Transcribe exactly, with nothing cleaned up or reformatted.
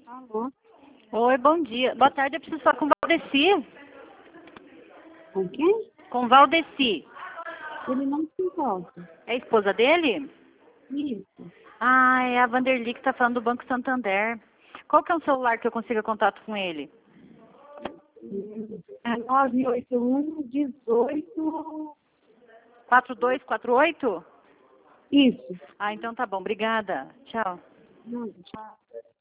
Alô? Oi, bom dia. Boa tarde, eu preciso falar com o Valdeci. Com quem? Com o Valdeci. Ele não se encontra. É a esposa dele? Isso. Ah, é a Vanderly que está falando do Banco Santander. Qual que é o celular que eu consiga contato com ele? É nove oito um, dezoito. quatro dois quatro oito? Isso. Ah, então tá bom. Obrigada. Tchau. Não, tchau.